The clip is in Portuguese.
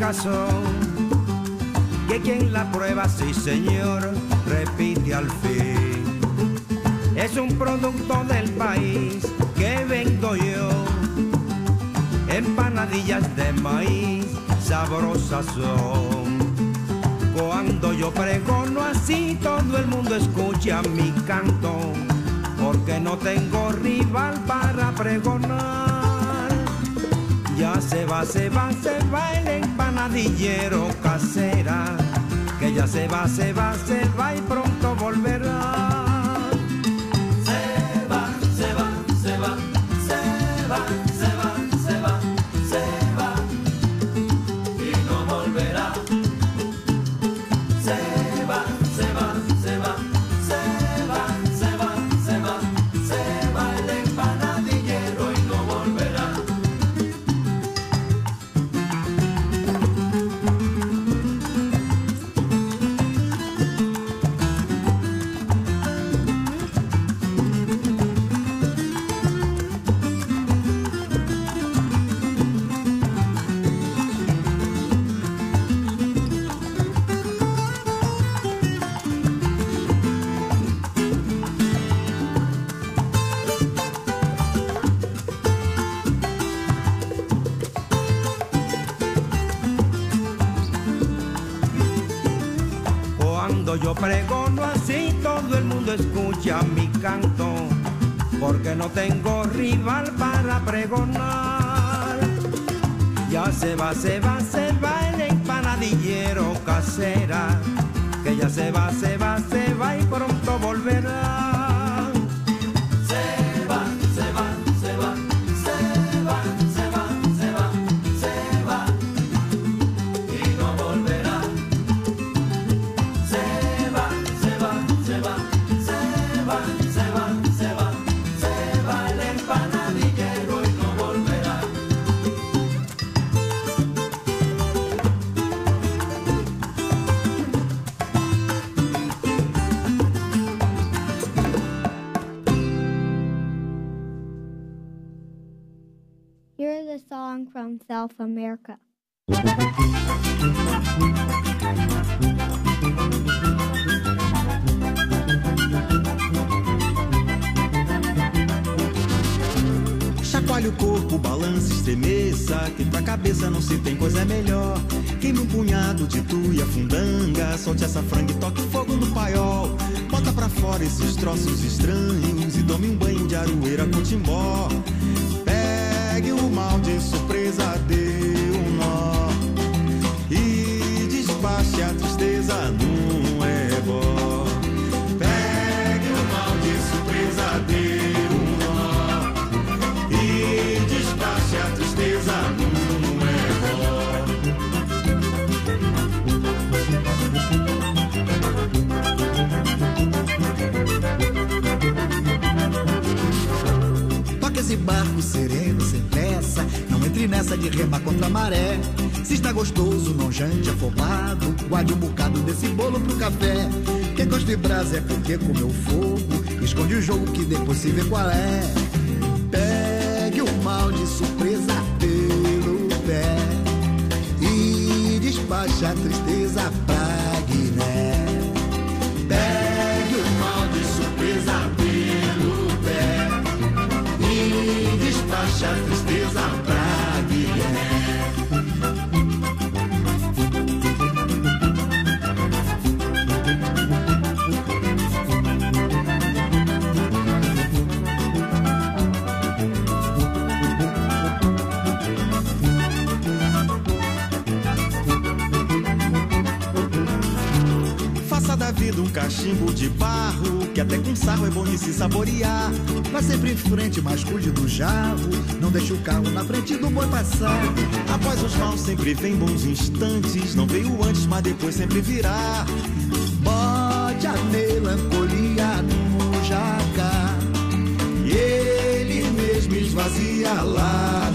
casó, que quien la prueba, sí señor, repite al fin. Es un producto del país que vendo yo, empanadillas de maíz sabrosas son. Cuando yo pregono así, todo el mundo escucha mi canto, porque no tengo rival para pregonar. Ya se va el empanadillero casera, que ya se va y pronto volverá. Yo pregono así, todo el mundo escucha mi canto, porque no tengo rival para pregonar. Ya se va el empanadillero casera, que ya se va y pronto volverá. Here's a song from South America. Chacoalhe o corpo, balance, estremeça, que pra cabeça não se tem coisa melhor. Queime um punhado de tuia, fundanga, solte essa franga e toque fogo no paiol. Bota pra fora esses troços estranhos e tome um banho de aroeira com timbó. Pegue o mal de surpresa, dê um nó e despache a tristeza num ebó. Pegue o mal de surpresa, dê um nó e despache a tristeza num ebó. Toque esse barco sereno, sem pressa, não entre nessa de remar contra a maré. Se está gostoso, não jante afobado, guarde um bocado desse bolo pro café. Quem gosta de brasa é porque comeu fogo, esconde o jogo que depois se vê qual é. Pegue o mal de surpresa pelo pé e despache a tristeza pra Guiné. Pegue o mal de surpresa pelo pé e despache a tristeza pra Guiné. Da vida um cachimbo de barro, que até com sarro é bom de se saborear. Vá sempre em frente, mas cuide do jarro, não deixe o carro na frente do boi passar. Após os maus sempre vem bons instantes, não veio antes, mas depois sempre virá. Bote a melancolia no jacar e ele mesmo esvazia lá.